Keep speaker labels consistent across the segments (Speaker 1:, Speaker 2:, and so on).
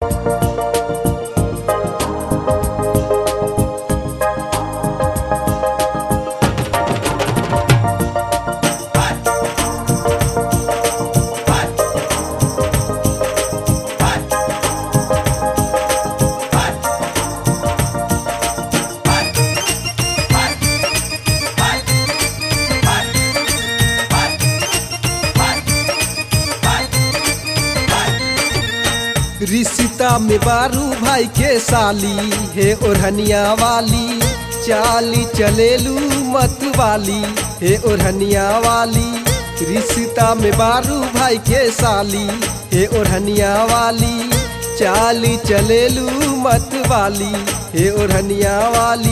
Speaker 1: रिश्ता में बारू भाई के साली हे ओढ़निया वाली, चाली चलेलू मत वाली हे ओढ़निया वाली। रिश्ता में बारू भाई के साली हे ओढ़निया वाली, चाली चलेलू मत वाली हे ओढ़निया वाली।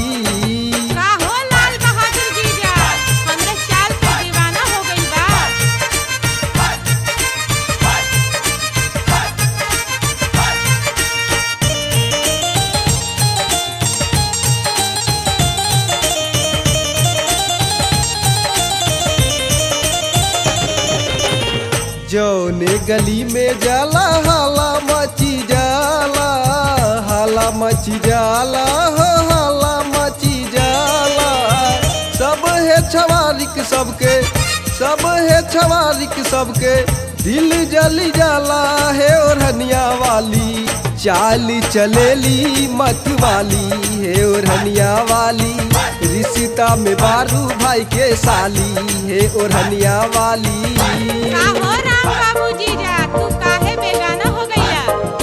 Speaker 1: जौने गली में जाला हाला मची जाला, हाला मची जाला हो हाला मची जाला। सब है छवारिक सबके, सब है छवारिक सबके, दिल जली जाला है ओढ़निया वाली। चाली चलेली मत वाली है ओढ़निया वाली। रिश्ता में बारू भाई के साली है ओढ़निया वाली।
Speaker 2: बाबू जीजा तू काहे बेगाना हो गईला?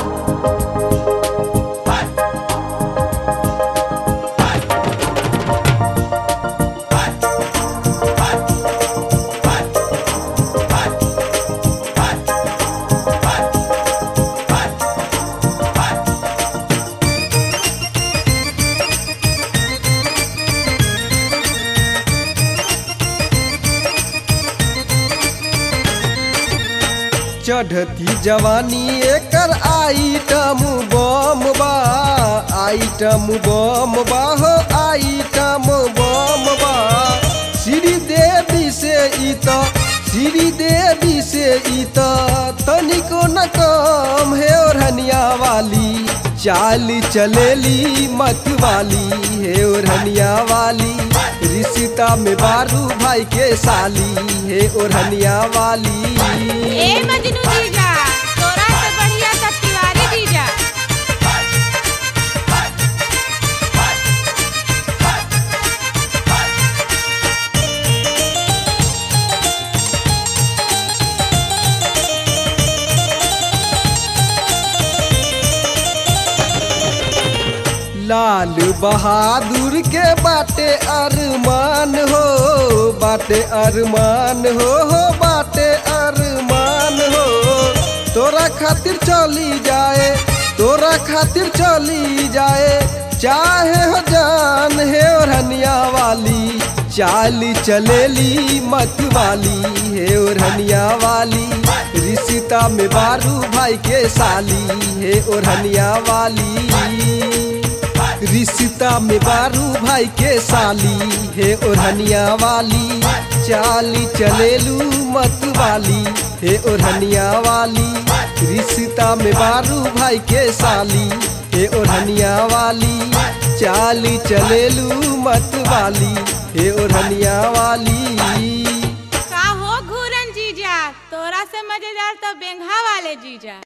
Speaker 1: चढ़ती जवानी एकर आइटम बम बा, आइटम बम बा हो आइटम बम बा। श्री देवी से इत, श्री देवी से इत तनिको न कम है ओढ़निया वाली। चाली चलेली मत वाली है ओढ़निया वाली। रिश्ता में बारू भाई के साली है ओढ़निया वाली।
Speaker 2: ए मजनू जीजा तोरा से बढ़िया त तिवारी जीजा।
Speaker 1: लाल बहादुर के बाटे अरमान हो, बाटे अरमान हो बाटे अरमान हो। तोरा खातिर चली जाए, तोरा खातिर चली जाए, चाहे हो जान है ओढ़निया वाली। चाली चलेली मत वाली है ओढ़निया वाली। रिश्ता में बारू भाई के साली है ओढ़निया वाली। रिश्ता में बारू भाई के साली है ओढ़निया वाली। चाली चलेलू मत वाली है ओढ़निया वाली। रिश्ता में बारू भाई के साली है ओढ़निया वाली। चाली चलेलू मत वाली है ओढ़निया वाली।
Speaker 2: का हो घूरन जीजा तोरा से मजेदार तो बेंघा वाले जीजा।